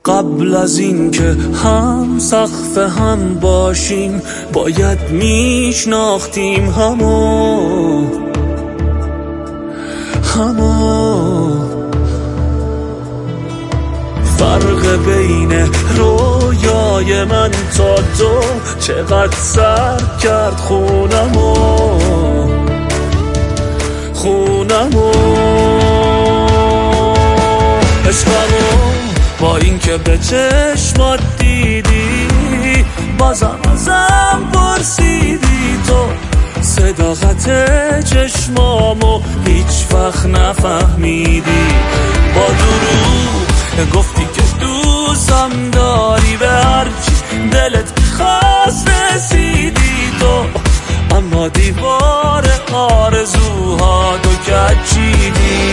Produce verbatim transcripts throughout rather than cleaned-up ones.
قبل از این که هم سقف هم باشیم باید میشناختیم همو همو فرق بین رویای من تا تو چقدر سر کرد خونمو خونمو عشقمو با این که به چشمات دیدی بازم ازم پرسیدی تو صداقت چشمامو هیچ وقت نفهمیدی با دروغ گفتی که دوستم داری به هرچی دلت میخواست رسیدی تو اما دیوار آرزوها دو کچیدی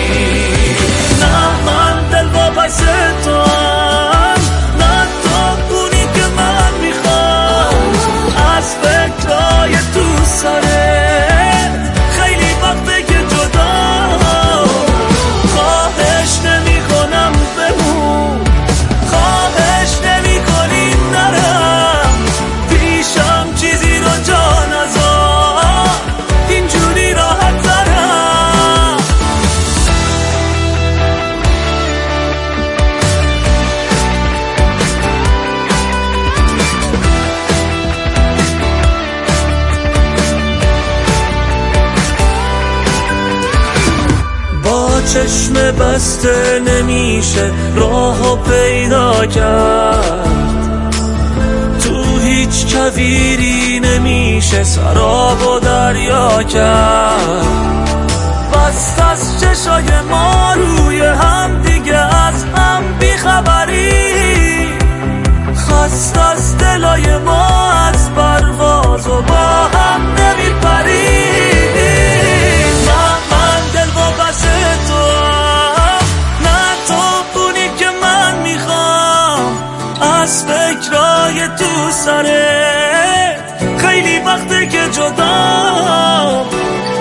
نه من دل با پس تو هم نه تو اونی که من میخوام از فکرهای تو سرت خیلی وقته که جدا خواهش نمی کنم بمون خواهش نمی کنی نرم پیشم چیزی رو جا نذار اینجوری راحت ترم با چشم بسته نمیشه راهو پیدا کرد تو هیچ کویری نمیشه سراب و دریا کرد بست از چشای ما روی هم دیگه از هم بیخبری خست از دلای ما از پرواز و با هم نمیپری نه من دل با بس تو هم نه تو اونی که من میخوام از فکرای تو سرت خیلی وقته که جدا